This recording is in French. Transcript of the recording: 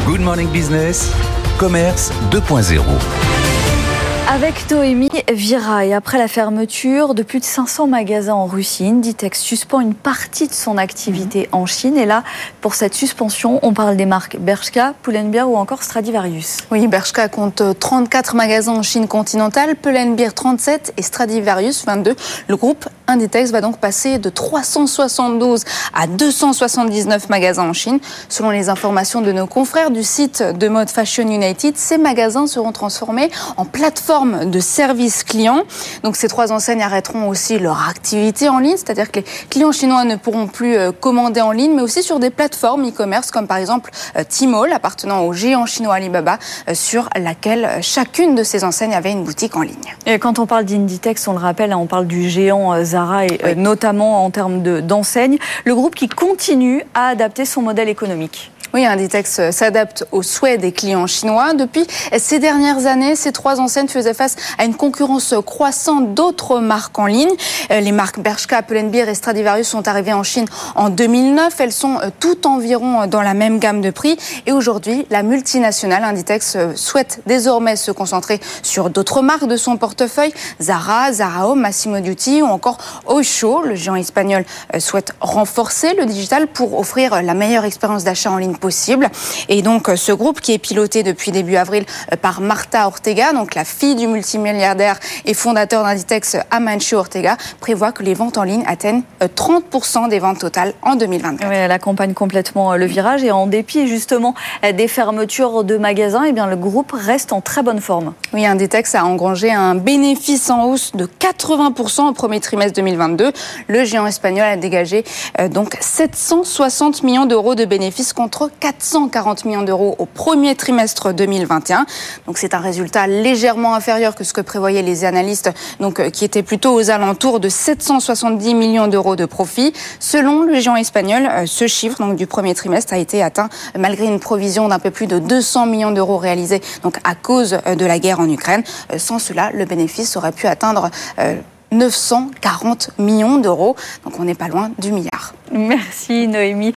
Good Morning Business, Commerce 2.0. Avec Noémie Vira, et après la fermeture de plus de 500 magasins en Russie, Inditex suspend une partie de son activité en Chine. Et là, pour cette suspension, on parle des marques Bershka, Pull&Bear ou encore Stradivarius. Oui, Bershka compte 34 magasins en Chine continentale, Pull&Bear 37 et Stradivarius 22. Le groupe Inditex va donc passer de 372 à 279 magasins en Chine. Selon les informations de nos confrères du site de mode Fashion United, ces magasins seront transformés en plateforme de service client. Donc ces trois enseignes arrêteront aussi leur activité en ligne, c'est-à-dire que les clients chinois ne pourront plus commander en ligne, mais aussi sur des plateformes e-commerce comme par exemple Tmall, appartenant au géant chinois Alibaba, sur laquelle chacune de ces enseignes avait une boutique en ligne. Et quand on parle d'Inditex, on le rappelle, on parle du géant Zara et oui, notamment en termes d'enseignes, le groupe qui continue à adapter son modèle économique. Oui, Inditex s'adapte aux souhaits des clients chinois. Depuis ces dernières années, ces trois enseignes faisaient face à une concurrence croissante d'autres marques en ligne. Les marques Bershka, Pull&Bear et Stradivarius sont arrivées en Chine en 2009. Elles sont toutes environ dans la même gamme de prix. Et aujourd'hui, la multinationale Inditex souhaite désormais se concentrer sur d'autres marques de son portefeuille. Zara, Zara Home, Massimo Dutti ou encore Oysho. Le géant espagnol souhaite renforcer le digital pour offrir la meilleure expérience d'achat en ligne possible. Et donc, ce groupe qui est piloté depuis début avril par Marta Ortega, donc la fille du multimilliardaire et fondateur d'Inditex Amancio Ortega, prévoit que les ventes en ligne atteignent 30% des ventes totales en 2024. Oui, elle accompagne complètement le virage et en dépit justement des fermetures de magasins, eh bien, le groupe reste en très bonne forme. Oui, Inditex a engrangé un bénéfice en hausse de 80% au premier trimestre 2022. Le géant espagnol a dégagé donc 760 millions d'euros de bénéfices contre 440 millions d'euros au premier trimestre 2021. Donc c'est un résultat légèrement inférieur que ce que prévoyaient les analystes, donc qui étaient plutôt aux alentours de 770 millions d'euros de profit. Selon le géant espagnol, ce chiffre donc du premier trimestre a été atteint malgré une provision d'un peu plus de 200 millions d'euros réalisée donc à cause de la guerre en Ukraine. Sans cela, le bénéfice aurait pu atteindre 940 millions d'euros. Donc on n'est pas loin du milliard. Merci Noémie.